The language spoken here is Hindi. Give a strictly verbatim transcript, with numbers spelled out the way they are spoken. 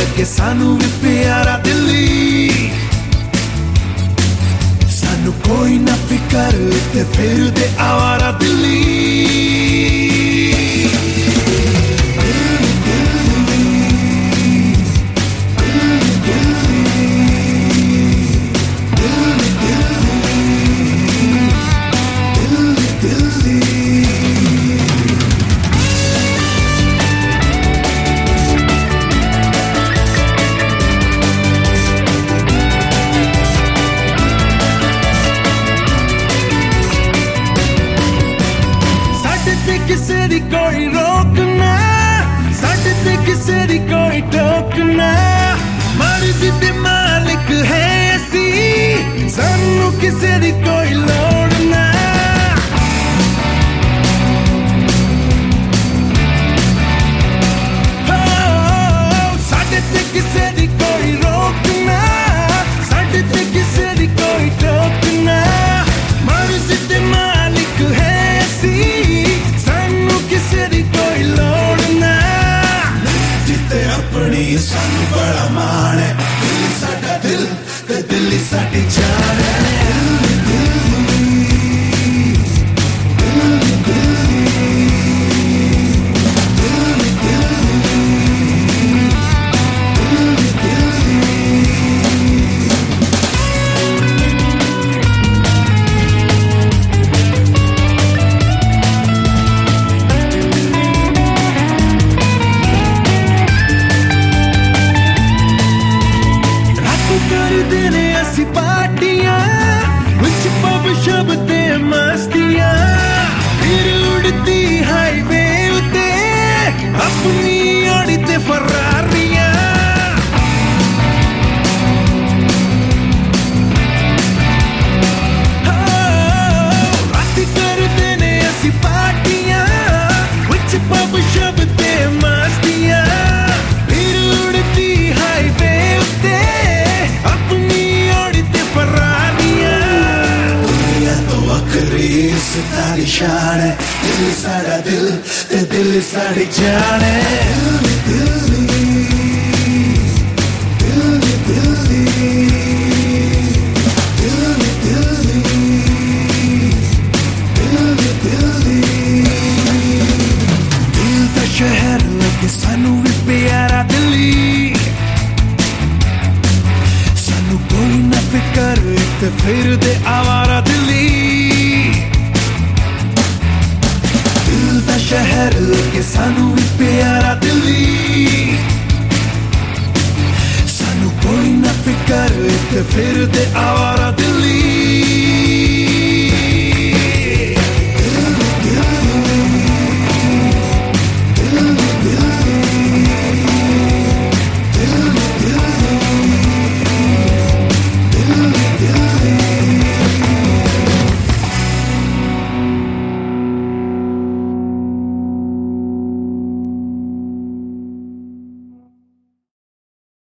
लगे सानू भी प्यारा दिल्ली। सानू कोई ना फिकर ते फिर दे आवारा दिल्ली। किसे दी कोई रोकना, साडे ते किसे दी कोई टोकना। मर्जी दे मालिक है असी, सानू किसे दी कोई लोड़ ना। साडे ते किसे दी कोई रोकना, साडे ते किसे दी कोई टोकना। मर्जी दे मालिक है असी, किसे दी कोई लोड़ ना। जिते अपनी सानू बड़ा मान है, दिल्ली साडा दिल ते दिल्ली साडी जान है। पार्टियां विच पब शब ते मस्तियां, फिर उड़ती हाईवे उते अपनी ओड़ी ते फरारियां। राती करदे ने असी पार्टियां विच पब शब ते मस्तियां, फिर उड़ती हाईवे उते अपनी सारी शान है। दिल्ली साडा दिल ते दिल्ली साडी जान है। दिल्ली दिल्ली दिल्ली दिल्ली दिल्ली दिल्ली दिल्ली दिल दा शहर लगे सानू भी प्यारा दिल्ली। सानू कोई ना फिकर ते फिर दे आवारा दिल्ली। शहर लगे सानू भी प्यारा दिल्ली। सानू कोई ना फिकर ते फिर दे आवा